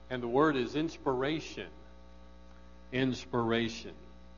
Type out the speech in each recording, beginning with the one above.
And the word is inspiration. Inspiration.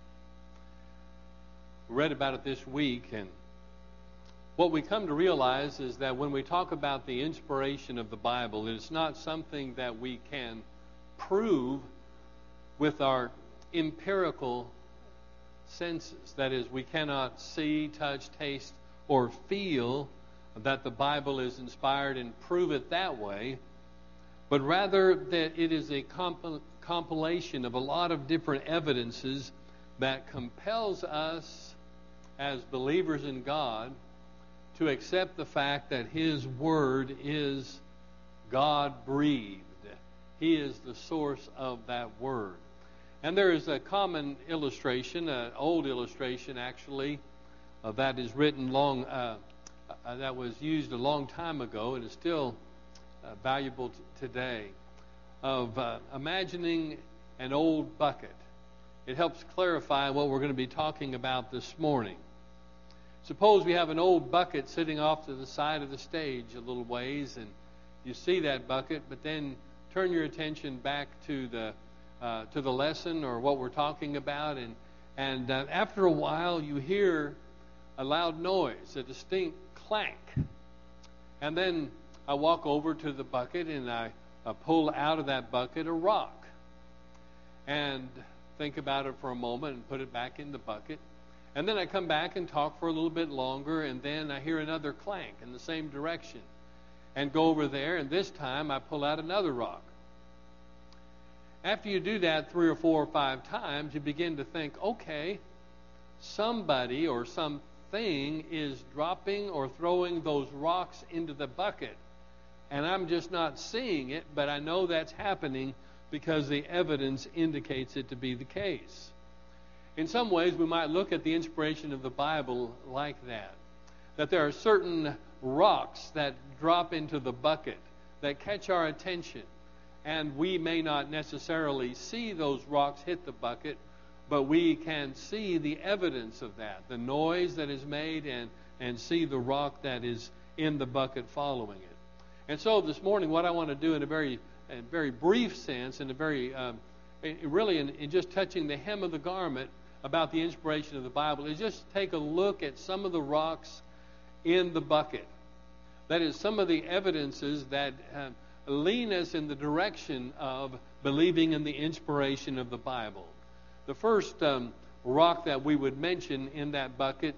We read about it this week, and what we come to realize is that when we talk about the inspiration of the Bible, it's not something that we can prove with our empirical senses. That is, we cannot see, touch, taste, or feel that the Bible is inspired and prove it that way, but rather that it is a compilation of a lot of different evidences that compels us as believers in God to accept the fact that His Word is God-breathed. He is the source of that Word. And there is a common illustration, an old illustration actually, that is written that was used a long time ago and is still valuable today, of imagining an old bucket. It helps clarify what we're going to be talking about this morning. Suppose we have an old bucket sitting off to the side of the stage a little ways, and you see that bucket, but then turn your attention back to the lesson or what we're talking about, and after a while you hear a loud noise, a distinct clank. And then I walk over to the bucket and I pull out of that bucket a rock and think about it for a moment and put it back in the bucket. And then I come back and talk for a little bit longer, and then I hear another clank in the same direction and go over there, and this time I pull out another rock. After you do that 3 or 4 or 5 times, you begin to think, okay, somebody or something is dropping or throwing those rocks into the bucket. And I'm just not seeing it, but I know that's happening because the evidence indicates it to be the case. In some ways, we might look at the inspiration of the Bible like that. That there are certain rocks that drop into the bucket that catch our attention. And we may not necessarily see those rocks hit the bucket, but we can see the evidence of that, the noise that is made, and see the rock that is in the bucket following it. And so this morning, what I want to do in a very brief sense, in a very really in just touching the hem of the garment about the inspiration of the Bible, is just take a look at some of the rocks in the bucket. That is, some of the evidences that lean us in the direction of believing in the inspiration of the Bible. The first rock that we would mention in that bucket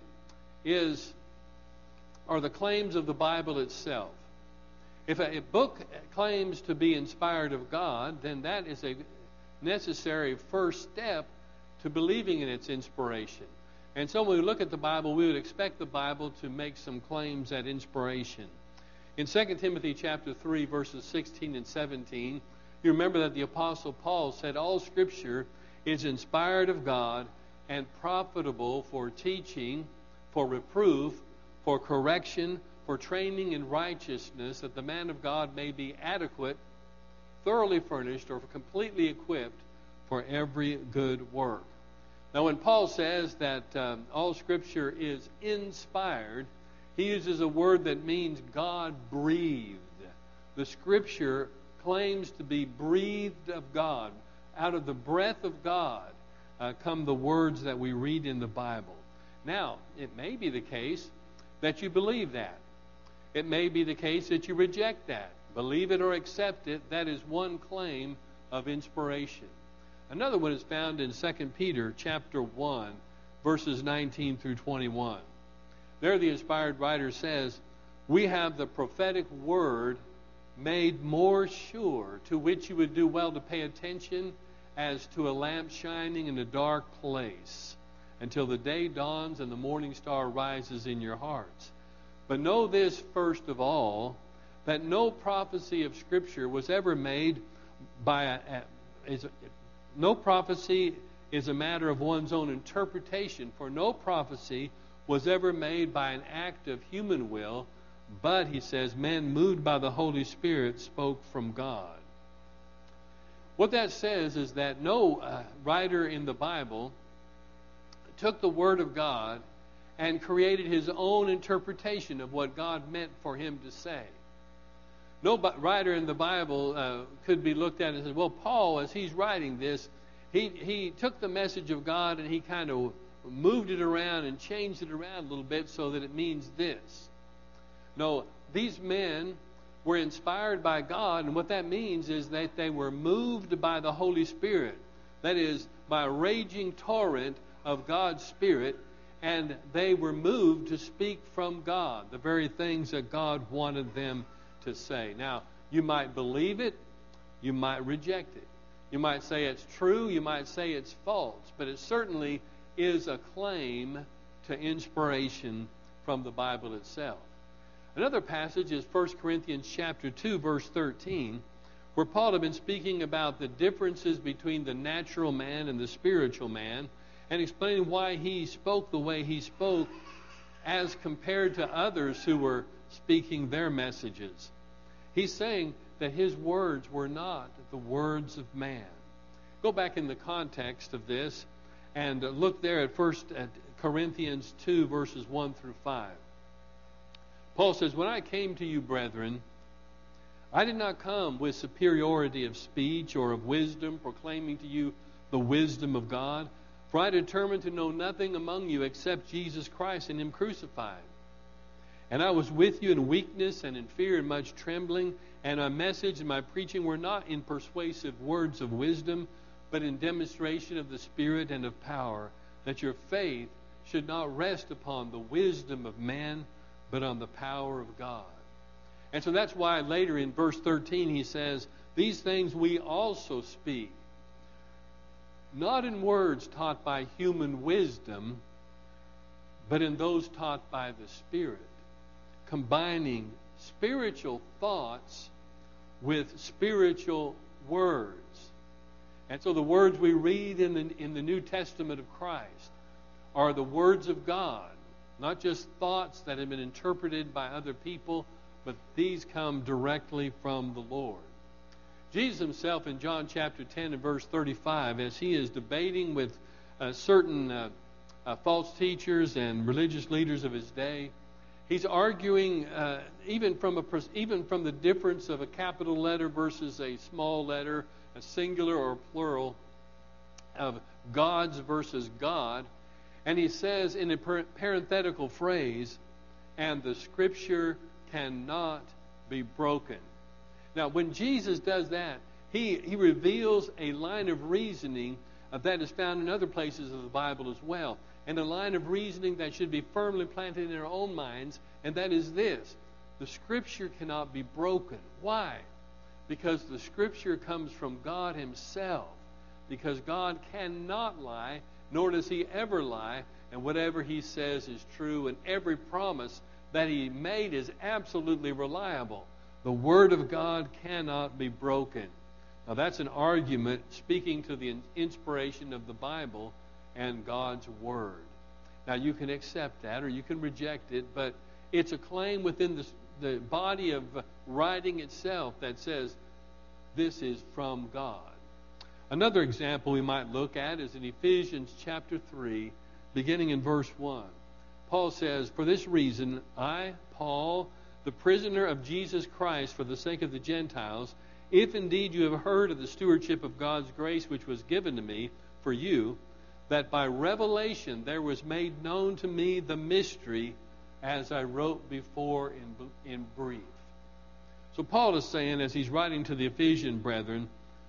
are the claims of the Bible itself. If a book claims to be inspired of God, then that is a necessary first step to believing in its inspiration. And so when we look at the Bible, we would expect the Bible to make some claims at inspiration. In 2 Timothy chapter 3, verses 16 and 17, you remember that the Apostle Paul said, all Scripture is inspired of God and profitable for teaching, for reproof, for correction, for training in righteousness, that the man of God may be adequate, thoroughly furnished, or completely equipped for every good work. Now, when Paul says that all Scripture is inspired, he uses a word that means God-breathed. The Scripture claims to be breathed of God. Out of the breath of God come the words that we read in the Bible. Now, it may be the case that you believe that. It may be the case that you reject that. Believe it or accept it, that is one claim of inspiration. Another one is found in 2 Peter chapter 1, verses 19 through 21. There the inspired writer says, we have the prophetic word made more sure, to which you would do well to pay attention as to a lamp shining in a dark place, until the day dawns and the morning star rises in your hearts. But know this first of all, that no prophecy of Scripture was ever made by no prophecy is a matter of one's own interpretation, for no prophecy was ever made by an act of human will, but, he says, men moved by the Holy Spirit spoke from God. What that says is that no writer in the Bible took the Word of God and created his own interpretation of what God meant for him to say. No writer in the Bible could be looked at and said, well, Paul, as he's writing this, he took the message of God and he kind of moved it around and changed it around a little bit so that it means this. No, these men were inspired by God, and what that means is that they were moved by the Holy Spirit. That is, by a raging torrent of God's Spirit, and they were moved to speak from God, the very things that God wanted them to say. Now, you might believe it, you might reject it. You might say it's true, you might say it's false, but it certainly is a claim to inspiration from the Bible itself. Another passage is 1 Corinthians chapter 2, verse 13, where Paul had been speaking about the differences between the natural man and the spiritual man, and explaining why he spoke the way he spoke as compared to others who were speaking their messages. He's saying that his words were not the words of man. Go back in the context of this and look there at Corinthians 2, verses 1 through 5. Paul says, when I came to you, brethren, I did not come with superiority of speech or of wisdom, proclaiming to you the wisdom of God. For I determined to know nothing among you except Jesus Christ and Him crucified. And I was with you in weakness and in fear and much trembling. And my message and my preaching were not in persuasive words of wisdom, but in demonstration of the Spirit and of power, that your faith should not rest upon the wisdom of man, but on the power of God. And so that's why later in verse 13 he says, these things we also speak, not in words taught by human wisdom, but in those taught by the Spirit, combining spiritual thoughts with spiritual words. And so the words we read in the New Testament of Christ are the words of God, not just thoughts that have been interpreted by other people, but these come directly from the Lord. Jesus himself in John chapter 10 and verse 35, as he is debating with certain false teachers and religious leaders of his day, he's arguing even from the difference of a capital letter versus a small letter, a singular or plural, of gods versus God. And he says in a parenthetical phrase, and the Scripture cannot be broken. Now, when Jesus does that, he reveals a line of reasoning that is found in other places of the Bible as well. And a line of reasoning that should be firmly planted in our own minds, and that is this: the Scripture cannot be broken. Why? Because the Scripture comes from God Himself. Because God cannot lie, nor does He ever lie, and whatever He says is true, and every promise that He made is absolutely reliable. The Word of God cannot be broken. Now that's an argument speaking to the inspiration of the Bible and God's Word. Now you can accept that or you can reject it, but it's a claim within the body of writing itself that says this is from God. Another example we might look at is in Ephesians chapter 3, beginning in verse 1. Paul says, for this reason, I, Paul, the prisoner of Jesus Christ for the sake of the Gentiles, if indeed you have heard of the stewardship of God's grace which was given to me for you, that by revelation there was made known to me the mystery, as I wrote before in brief. So Paul is saying, as he's writing to the Ephesian brethren,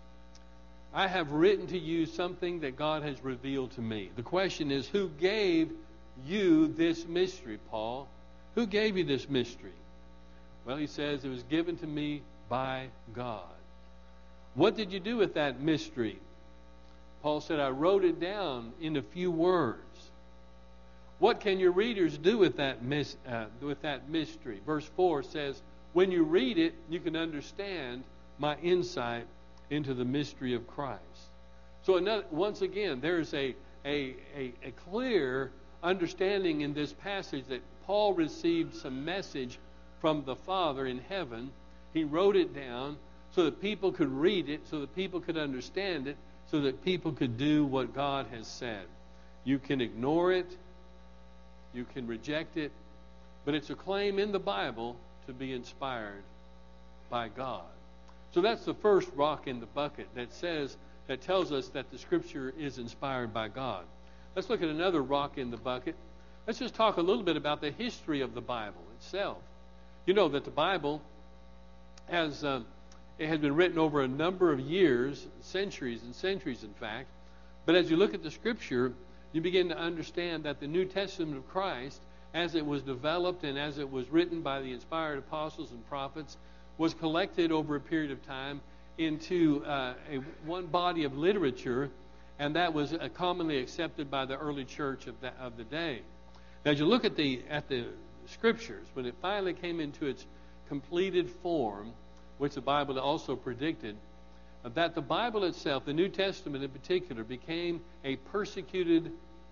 I have written to you something that God has revealed to me. The question is, who gave you this mystery, Paul? Who gave you this mystery? Well, he says it was given to me by God. What did you do with that mystery? Paul said, I wrote it down in a few words. What can your readers do with that mystery? Verse 4 says, when you read it, you can understand my insight into the mystery of Christ. So once again, there's a clear understanding in this passage that Paul received some message from the Father in heaven. He wrote it down so that people could read it, so that people could understand it, so that people could do what God has said. You can ignore it, you can reject it, but it's a claim in the Bible to be inspired by God. So that's the first rock in the bucket that tells us that the Scripture is inspired by God. Let's look at another rock in the bucket. Let's just talk a little bit about the history of the Bible itself. You know that the Bible it has been written over a number of years, centuries and centuries, in fact. But as you look at the Scripture, you begin to understand that the New Testament of Christ, as it was developed and as it was written by the inspired apostles and prophets, was collected over a period of time into one body of literature, and that was commonly accepted by the early church of the day. Now, as you look at the Scriptures, when it finally came into its completed form, which the Bible also predicted, that the Bible itself, the New Testament in particular, became a persecuted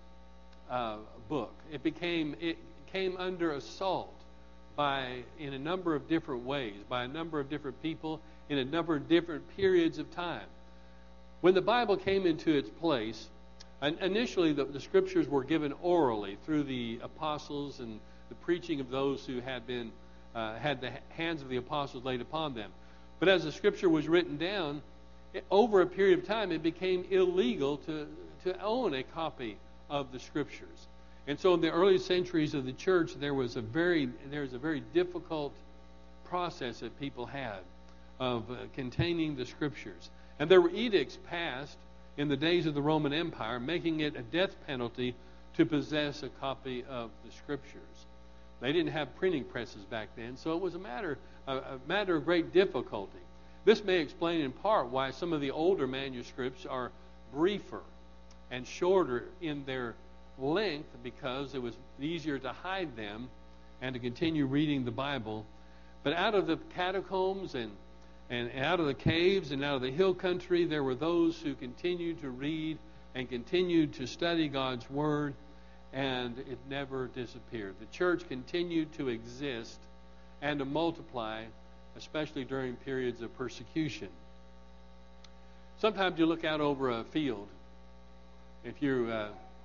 book. It came under assault in a number of different ways, by a number of different people, in a number of different periods of time. When the Bible came into its place, initially the Scriptures were given orally through the apostles and the preaching of those who had the hands of the apostles laid upon them. But as the Scripture was written down, over a period of time, it became illegal to own a copy of the Scriptures. And so in the early centuries of the church, there was a very difficult process that people had of containing the Scriptures. And there were edicts passed in the days of the Roman Empire, making it a death penalty to possess a copy of the Scriptures. They didn't have printing presses back then, so it was a matter of great difficulty. This may explain in part why some of the older manuscripts are briefer and shorter in their length, because it was easier to hide them and to continue reading the Bible. But out of the catacombs and out of the caves and out of the hill country, there were those who continued to read and continued to study God's Word, and it never disappeared. The church continued to exist and to multiply, especially during periods of persecution. Sometimes you look out over a field. If you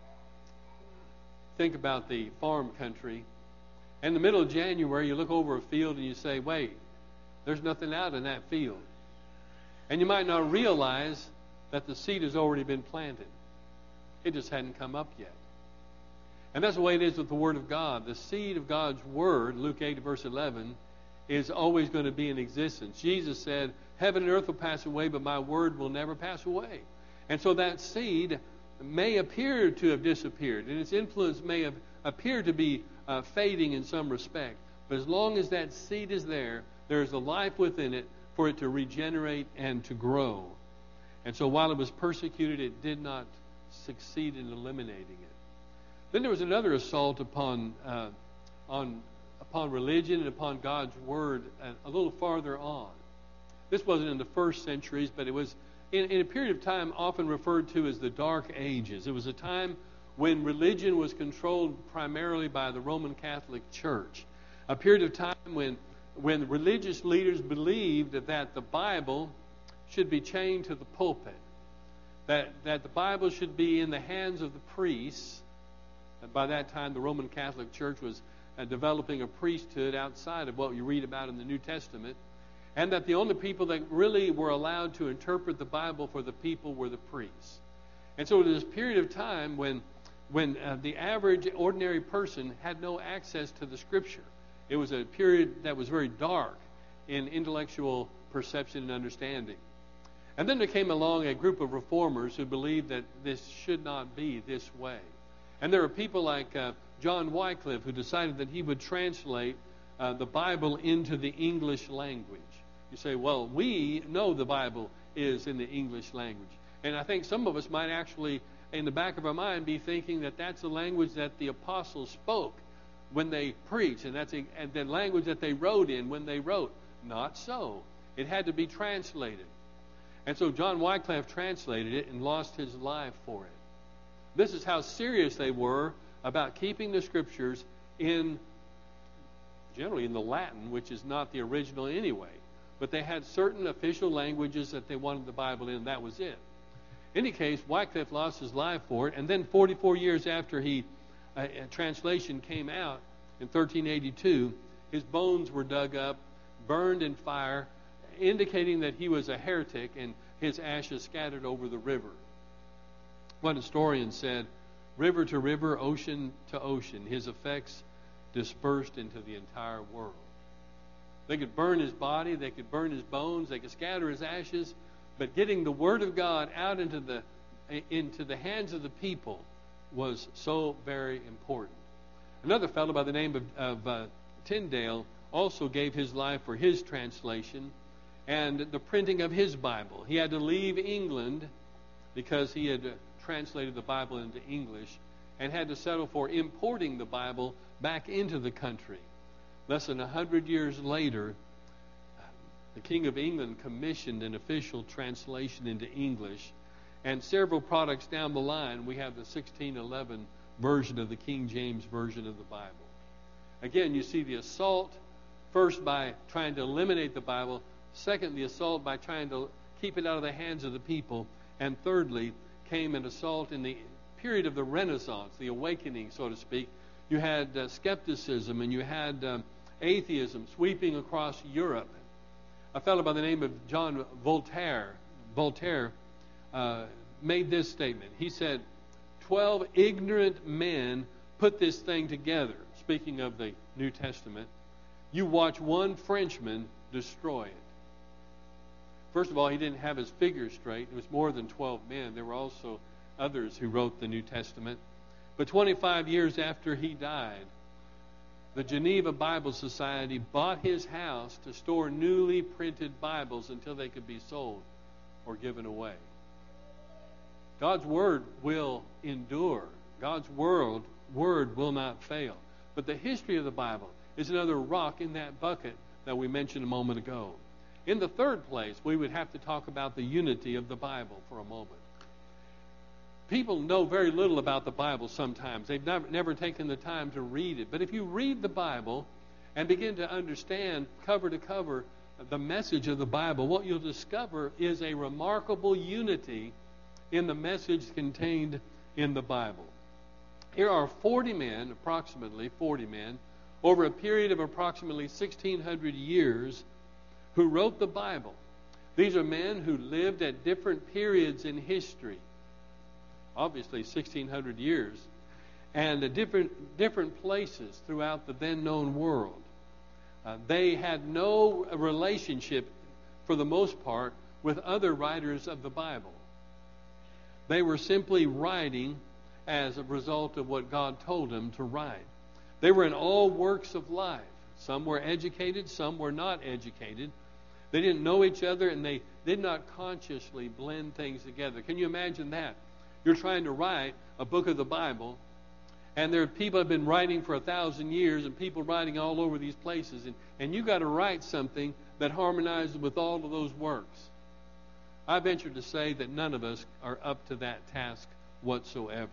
think about the farm country, in the middle of January, you look over a field and you say, wait, there's nothing out in that field. And you might not realize that the seed has already been planted. It just hadn't come up yet. And that's the way it is with the Word of God. The seed of God's Word, Luke 8 verse 11, is always going to be in existence. Jesus said, heaven and earth will pass away, but my Word will never pass away. And so that seed may appear to have disappeared, and its influence may have appeared to be fading in some respect. But as long as that seed is there, there is a life within it for it to regenerate and to grow. And so while it was persecuted, it did not succeed in eliminating it. Then there was another assault upon religion and upon God's Word a little farther on. This wasn't in the first centuries, but it was in a period of time often referred to as the Dark Ages. It was a time when religion was controlled primarily by the Roman Catholic Church. A period of time when religious leaders believed that the Bible should be chained to the pulpit, that the Bible should be in the hands of the priests. And by that time, the Roman Catholic Church was developing a priesthood outside of what you read about in the New Testament, and that the only people that really were allowed to interpret the Bible for the people were the priests. And so it was this period of time when the average ordinary person had no access to the Scripture. It was a period that was very dark in intellectual perception and understanding. And then there came along a group of reformers who believed that this should not be this way. And there were people like John Wycliffe, who decided that he would translate the Bible into the English language. You say, well, we know the Bible is in the English language. And I think some of us might actually, in the back of our mind, be thinking that that's the language that the apostles spoke when they preached, and that's the language that they wrote in when they wrote. Not so. It had to be translated. And so John Wycliffe translated it and lost his life for it. This is how serious they were about keeping the Scriptures generally in the Latin, which is not the original anyway. But they had certain official languages that they wanted the Bible in, and that was it. In any case, Wycliffe lost his life for it, and then 44 years after a translation came out in 1382, his bones were dug up, burned in fire, indicating that he was a heretic, and his ashes scattered over the river. One historian said, river to river, ocean to ocean, his effects dispersed into the entire world. They could burn his body, they could burn his bones, they could scatter his ashes, but getting the Word of God out into the hands of the people was so very important. Another fellow by the name of Tyndale also gave his life for his translation and the printing of his Bible. He had to leave England because he had translated the Bible into English and had to settle for importing the Bible back into the country. Less than 100 years later, the King of England commissioned an official translation into English, and several products down the line, we have the 1611 version of the King James Version of the Bible. Again, you see the assault, first by trying to eliminate the Bible, second, the assault by trying to keep it out of the hands of the people, and thirdly, came an assault in the period of the Renaissance, the awakening, so to speak. You had skepticism, and you had atheism sweeping across Europe. A fellow by the name of John Voltaire made this statement. He said, 12 ignorant men put this thing together. Speaking of the New Testament, you watch one Frenchman destroy it. First of all, he didn't have his figures straight. It was more than 12 men. There were also others who wrote the New Testament. But 25 years after he died, the Geneva Bible Society bought his house to store newly printed Bibles until they could be sold or given away. God's Word will endure. God's Word will not fail. But the history of the Bible is another rock in that bucket that we mentioned a moment ago. In the third place, we would have to talk about the unity of the Bible for a moment. People know very little about the Bible sometimes. They've never taken the time to read it. But if you read the Bible and begin to understand cover to cover the message of the Bible, what you'll discover is a remarkable unity in the message contained in the Bible. Here are 40 men, approximately 40 men, over a period of approximately 1,600 years who wrote the Bible. These are men who lived at different periods in history, obviously 1,600 years, and at different places throughout the then known world. They had no relationship, for the most part, with other writers of the Bible. They were simply writing as a result of what God told them to write. They were in all works of life. Some were educated, some were not educated. They didn't know each other, and they did not consciously blend things together. Can you imagine that? You're trying to write a book of the Bible, and there are people have been writing for 1,000 years, and people writing all over these places, and you got to write something that harmonizes with all of those works. I venture to say that none of us are up to that task whatsoever.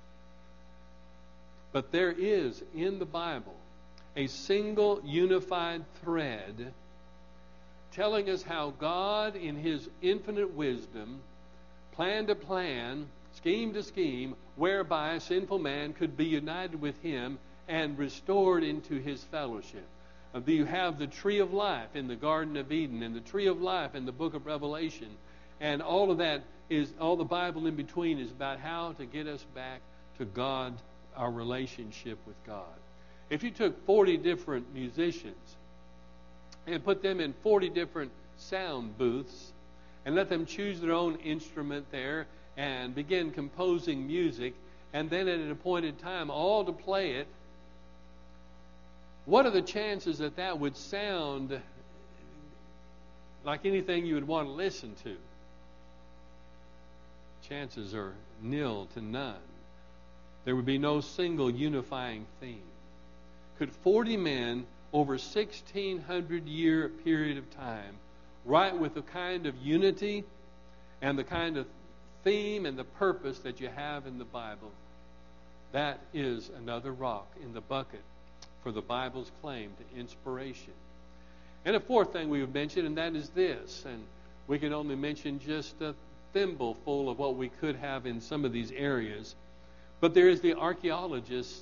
But there is in the Bible a single unified thread telling us how God, in His infinite wisdom, plan to plan, scheme to scheme, whereby sinful man could be united with Him and restored into His fellowship. You have the tree of life in the Garden of Eden, and the tree of life in the book of Revelation, and all of that is, all the Bible in between is about how to get us back to God, our relationship with God. If you took 40 different musicians and put them in 40 different sound booths and let them choose their own instrument there and begin composing music, and then at an appointed time all to play it, what are the chances that that would sound like anything you would want to listen to? Chances are nil to none. There would be no single unifying theme. Could 40 men over 1,600-year period of time write with the kind of unity and the kind of theme and the purpose that you have in the Bible? That is another rock in the bucket for the Bible's claim to inspiration. And a fourth thing we would mention, and that is this, and we can only mention just a thimbleful of what we could have in some of these areas, but there is the archaeologist's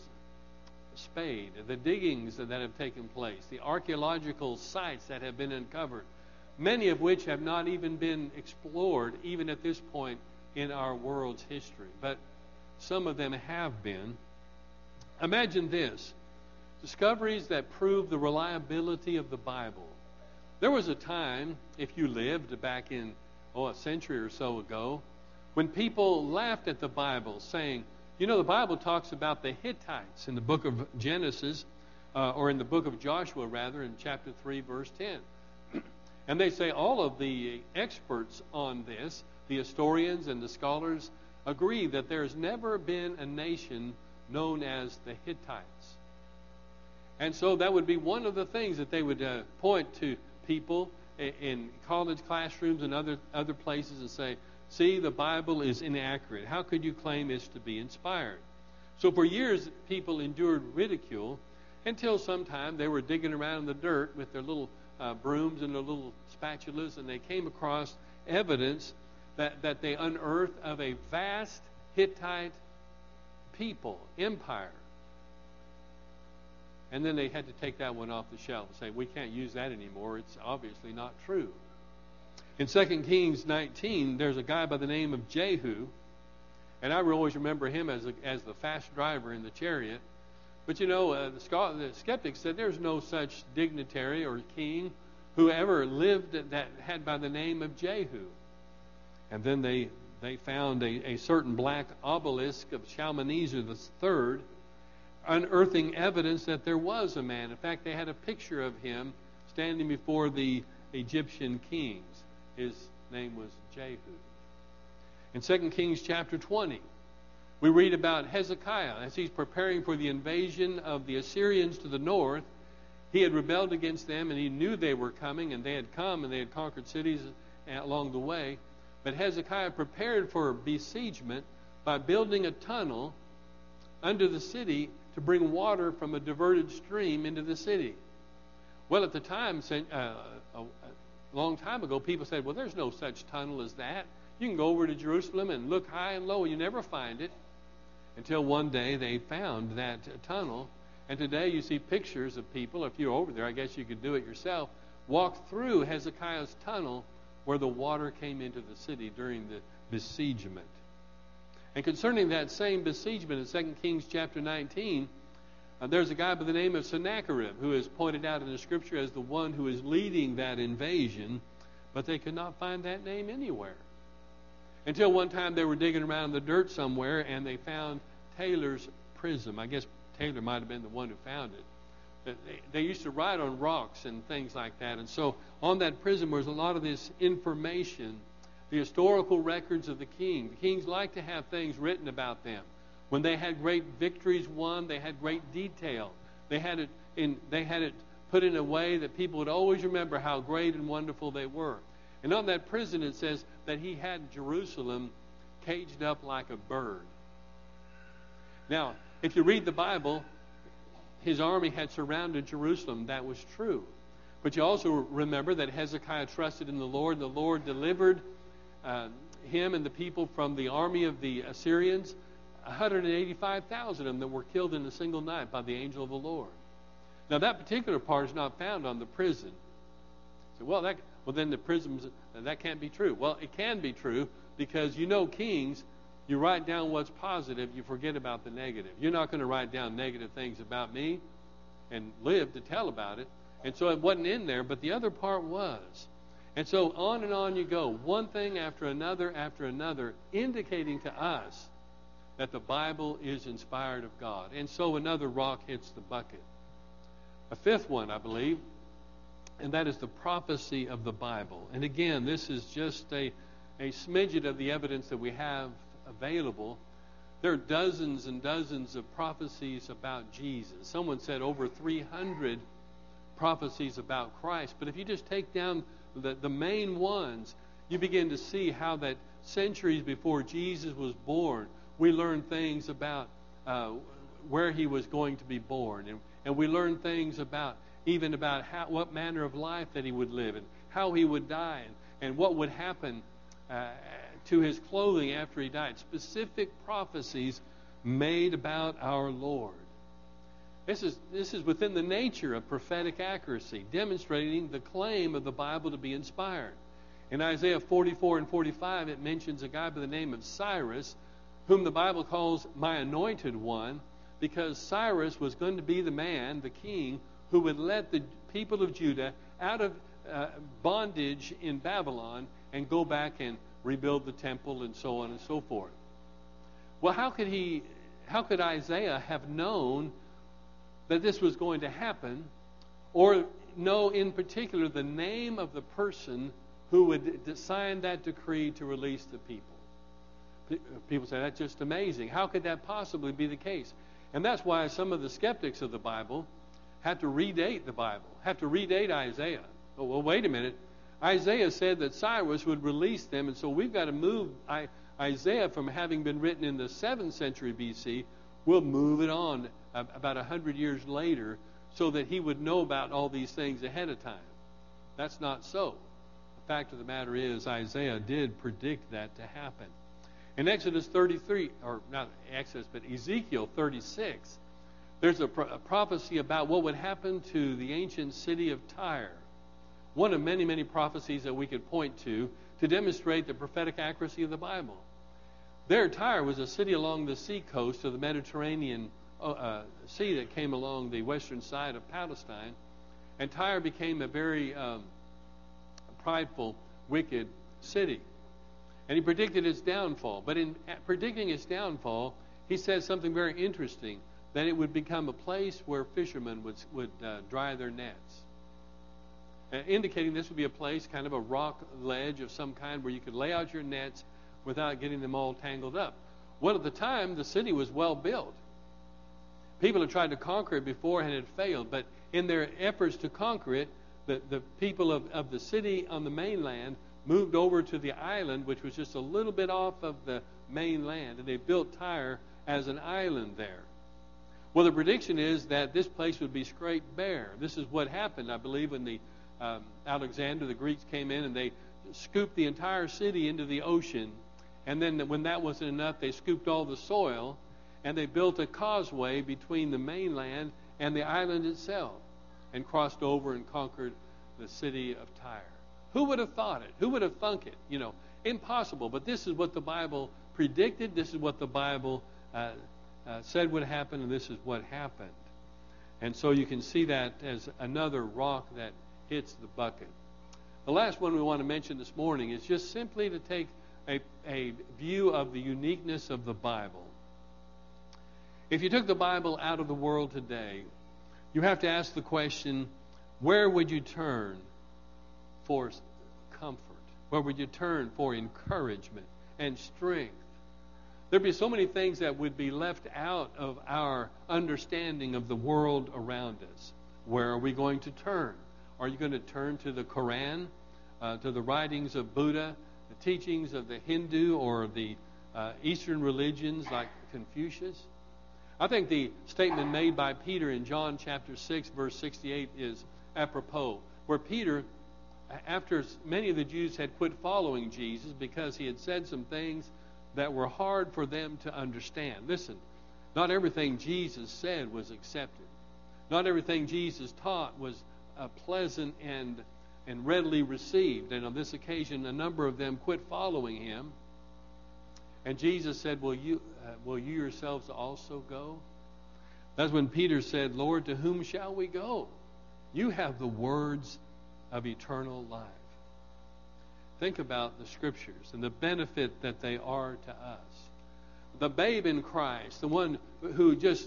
spade, the diggings that have taken place, the archaeological sites that have been uncovered. many of which have not even been explored, even at this point in our world's history. But some of them have been. Imagine this: discoveries that prove the reliability of the Bible. There was a time, if you lived back in, a century or so ago, when people laughed at the Bible, saying, you know, the Bible talks about the Hittites in the book of Genesis, or in the book of Joshua, rather, in chapter 3, verse 10. And they say all of the experts on this, the historians and the scholars, agree that there's never been a nation known as the Hittites. And so that would be one of the things that they would point to people in college classrooms and other places and say, see, the Bible is inaccurate. How could you claim it's to be inspired? So for years, people endured ridicule until sometime they were digging around in the dirt with their little brooms and their little spatulas, and they came across evidence that they unearthed of a vast Hittite people, empire. And then they had to take that one off the shelf and say, we can't use that anymore. It's obviously not true. In 2 Kings 19, there's a guy by the name of Jehu, and I always remember him as the fast driver in the chariot. But you know, the skeptics said there's no such dignitary or king who ever lived that had by the name of Jehu. And then they found a certain black obelisk of Shalmaneser III, unearthing evidence that there was a man. In fact, they had a picture of him standing before the Egyptian kings. His name was Jehu. In 2 Kings chapter 20, we read about Hezekiah as he's preparing for the invasion of the Assyrians to the north. He had rebelled against them, and he knew they were coming, and they had come, and they had conquered cities along the way. But Hezekiah prepared for besiegement by building a tunnel under the city to bring water from a diverted stream into the city. Well, at the time, a long time ago, people said, well, there's no such tunnel as that. You can go over to Jerusalem and look high and low, and you never find it. Until one day they found that tunnel. And today you see pictures of people, if you're over there, I guess you could do it yourself, walk through Hezekiah's tunnel where the water came into the city during the besiegement. And concerning that same besiegement in 2 Kings chapter 19, there's a guy by the name of Sennacherib who is pointed out in the scripture as the one who is leading that invasion, but they could not find that name anywhere. Until one time they were digging around in the dirt somewhere and they found Taylor's prism. I guess Taylor might have been the one who found it. They used to write on rocks and things like that. And so on that prism was a lot of this information, the historical records of the king. The kings liked to have things written about them. When they had great victories won, they had great detail. They had it put in a way that people would always remember how great and wonderful they were. And on that prison it says that he had Jerusalem caged up like a bird. Now, if you read the Bible, his army had surrounded Jerusalem. That was true. But you also remember that Hezekiah trusted in the Lord. The Lord delivered him and the people from the army of the Assyrians. 185,000 of them that were killed in a single night by the angel of the Lord. Now, that particular part is not found on the prison. So, well, then the prisons, that can't be true. Well, it can be true because you know kings, you write down what's positive, you forget about the negative. You're not going to write down negative things about me and live to tell about it. And so it wasn't in there, but the other part was. And so on you go, one thing after another, indicating to us that the Bible is inspired of God. And so another rock hits the bucket. A fifth one, I believe, and that is the prophecy of the Bible. And again, this is just a smidget of the evidence that we have available. There are dozens and dozens of prophecies about Jesus. Someone said over 300 prophecies about Christ. But if you just take down the main ones, you begin to see how that centuries before Jesus was born, we learn things about where he was going to be born. And we learn things about what manner of life that he would live and how he would die and what would happen to his clothing after he died. Specific prophecies made about our Lord. This is within the nature of prophetic accuracy, demonstrating the claim of the Bible to be inspired. In Isaiah 44 and 45, it mentions a guy by the name of Cyrus, whom the Bible calls my anointed one, because Cyrus was going to be the man, the king, who would let the people of Judah out of bondage in Babylon and go back and rebuild the temple and so on and so forth. Well, how could Isaiah have known that this was going to happen, or know in particular the name of the person who would sign that decree to release the people? People say, that's just amazing. How could that possibly be the case? And that's why some of the skeptics of the Bible have to redate the Bible, have to redate Isaiah. Oh, well, wait a minute. Isaiah said that Cyrus would release them, and so we've got to move Isaiah from having been written in the 7th century B.C., we'll move it on about 100 years later so that he would know about all these things ahead of time. That's not so. The fact of the matter is Isaiah did predict that to happen. In Exodus 33, or not Exodus, but Ezekiel 36, there's a prophecy about what would happen to the ancient city of Tyre. One of many, many prophecies that we could point to demonstrate the prophetic accuracy of the Bible. There, Tyre was a city along the sea coast of the Mediterranean Sea that came along the western side of Palestine. And Tyre became a very prideful, wicked city. And he predicted its downfall. But in predicting its downfall, he said something very interesting, that it would become a place where fishermen would dry their nets. Indicating this would be a place, kind of a rock ledge of some kind, where you could lay out your nets without getting them all tangled up. Well, at the time, the city was well built. People had tried to conquer it before and had failed, but in their efforts to conquer it, the people of the city on the mainland moved over to the island, which was just a little bit off of the mainland, and they built Tyre as an island there. Well, the prediction is that this place would be scraped bare. This is what happened, I believe, when the Alexander, the Greeks came in and they scooped the entire city into the ocean. And then when that wasn't enough, they scooped all the soil and they built a causeway between the mainland and the island itself and crossed over and conquered the city of Tyre. Who would have thought it? Who would have thunk it? You know, impossible. But this is what the Bible predicted. This is what the Bible said would happen, and this is what happened. And so you can see that as another rock that hits the bucket. The last one we want to mention this morning is just simply to take a view of the uniqueness of the Bible. If you took the Bible out of the world today, you have to ask the question, where would you turn for comfort? Where would you turn for encouragement and strength? There'd be so many things that would be left out of our understanding of the world around us. Where are we going to turn? Are you going to turn to the Quran, to the writings of Buddha, the teachings of the Hindu or the Eastern religions like Confucius? I think the statement made by Peter in John chapter 6, verse 68 is apropos, where Peter, after many of the Jews had quit following Jesus because he had said some things that were hard for them to understand. Listen, not everything Jesus said was accepted. Not everything Jesus taught was pleasant and readily received. And on this occasion, a number of them quit following him. And Jesus said, will you yourselves also go? That's when Peter said, Lord, to whom shall we go? You have the words of eternal life. Think about the Scriptures and the benefit that they are to us. The babe in Christ, the one who just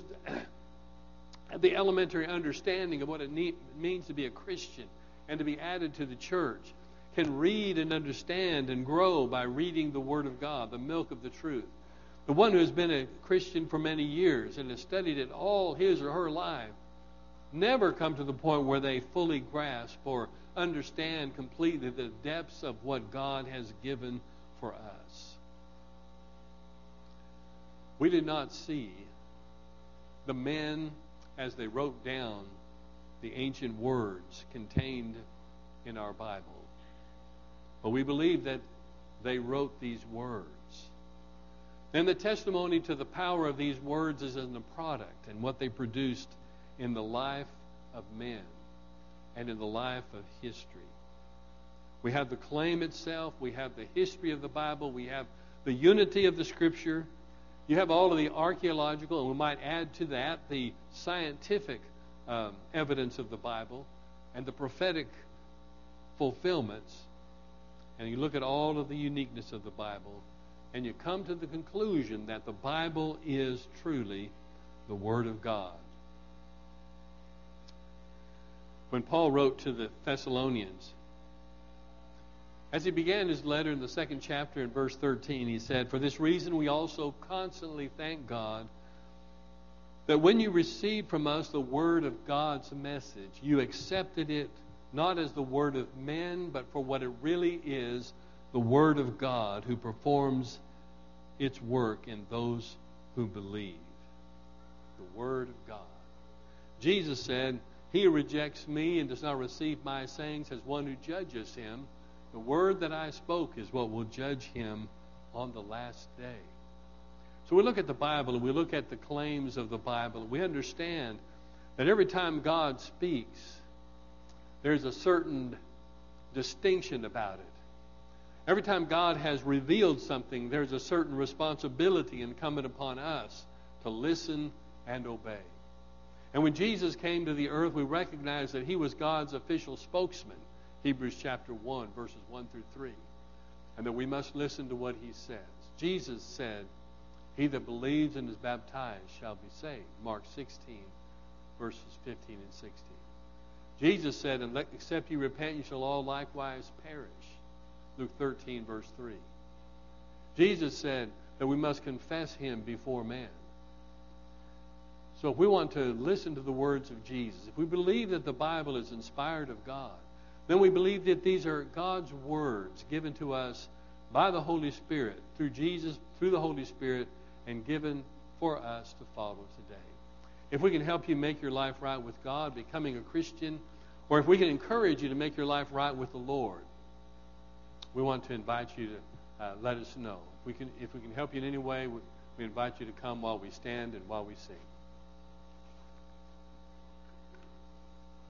had the elementary understanding of what it means to be a Christian and to be added to the church, can read and understand and grow by reading the Word of God, the milk of the truth. The one who has been a Christian for many years and has studied it all his or her life, never come to the point where they fully grasp or understand completely the depths of what God has given for us. We did not see the men as they wrote down the ancient words contained in our Bible. But we believe that they wrote these words. And the testimony to the power of these words is in the product and what they produced in the life of men and in the life of history. We have the claim itself. We have the history of the Bible. We have the unity of the Scripture. You have all of the archaeological, and we might add to that the scientific evidence of the Bible and the prophetic fulfillments. And you look at all of the uniqueness of the Bible, and you come to the conclusion that the Bible is truly the Word of God. When Paul wrote to the Thessalonians, as he began his letter in the 2nd chapter in verse 13, he said, "For this reason we also constantly thank God that when you received from us the word of God's message, you accepted it not as the word of men, but for what it really is, the word of God, who performs its work in those who believe." The word of God. Jesus said, "He who rejects me and does not receive my sayings has one who judges him. The word that I spoke is what will judge him on the last day." So we look at the Bible and we look at the claims of the Bible, and we understand that every time God speaks, there's a certain distinction about it. Every time God has revealed something, there's a certain responsibility incumbent upon us to listen and obey. And when Jesus came to the earth, we recognize that he was God's official spokesman. Hebrews chapter 1, verses 1 through 3. And that we must listen to what he says. Jesus said, "He that believes and is baptized shall be saved." Mark 16, verses 15 and 16. Jesus said, "Except you repent, you shall all likewise perish." Luke 13, verse 3. Jesus said that we must confess him before man. So if we want to listen to the words of Jesus, if we believe that the Bible is inspired of God, then we believe that these are God's words given to us by the Holy Spirit, through Jesus, through the Holy Spirit, and given for us to follow today. If we can help you make your life right with God, becoming a Christian, or if we can encourage you to make your life right with the Lord, we want to invite you to let us know. If we can help you in any way, we invite you to come while we stand and while we sing.